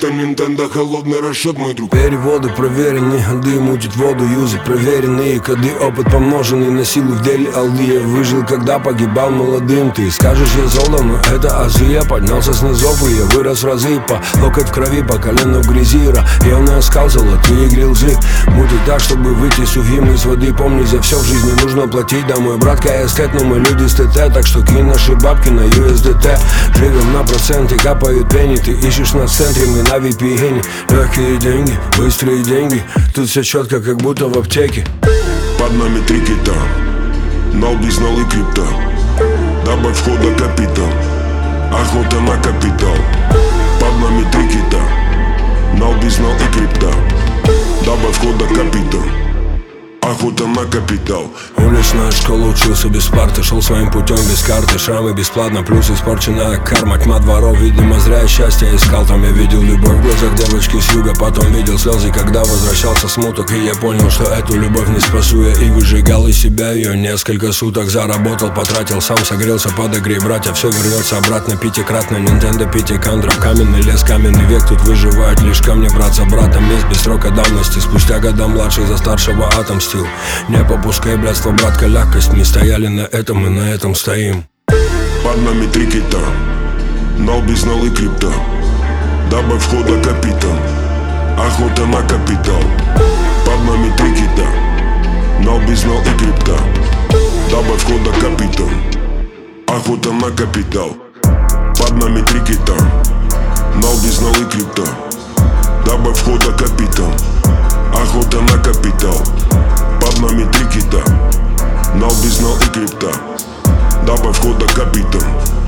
Это Nintendo, холодный расчет, мой друг. Переводы проверенные, ходы мутит воду, юзы проверенные коды, опыт помноженный на силу в деле алды. Я выжил, когда погибал молодым. Ты скажешь, я золото, но это азы. Я поднялся с низов, и я вырос в разы. По локоть в крови, по колено в грязи. Районный оскал, золотые грилзы. Мутит так, чтобы выйти сухим из воды. Помни, за все в жизни нужно платить. Да, мой брат эстет, но мы люди с ТТ. Так что кинь наши бабки на USDT. Живем на проценты, капают пени. Ты ищешь нас в центре, мы на VPN. Легкие деньги, быстрые деньги. Тут все четко, как будто в аптеке. Под нами 3 кита, нал, бизнал и крипта. Добавь входа капитал, охота на капитал. Под нами 3 кита, нал, бизнал и крипта. Добавь входа капитал, охота на капитал. Уличная школа, учился без парты, шел своим путем без карты. Шрамы бесплатно, плюс испорченная карма. Тьма дворов, видимо, зря я счастье искал. Там я видел любовь в глазах девочки с юга. Потом видел слезы, когда возвращался смуток. И я понял, что эту любовь не спасу я. И выжигал из себя ее несколько суток. Заработал, потратил, сам согрелся, подогрей, братья. Все вернется обратно пятикратно. Nintendo, пятикандров, каменный лес, каменный век. Тут выживают лишь камни, брат за братом. Месть без срока давности. Спустя года младший за старшего отомстил. Не попускай, блядство, братка, легкость. Не стояли на этом, и на этом стоим. Под нами 3 кита, нал, бизнал и крипта. Добавь входа капитал, охота на капитал. Под нами 3 кита, нал, бизнал и крипта. Добавь входа капитал, охота на капитал. Под нами 3 кита, нал, бизнал и крипта. Добавь входа капитал, охота на капитал. Под нами 3 кита, нал, бизнал и крипта. Добавь входа капитал,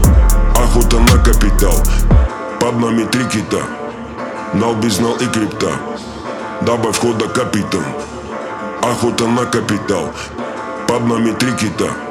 охота на капитал. Под нами 3 кита, нал, бизнал и крипта. Добавь входа капитал, охота на капитал. Под нами 3 кита,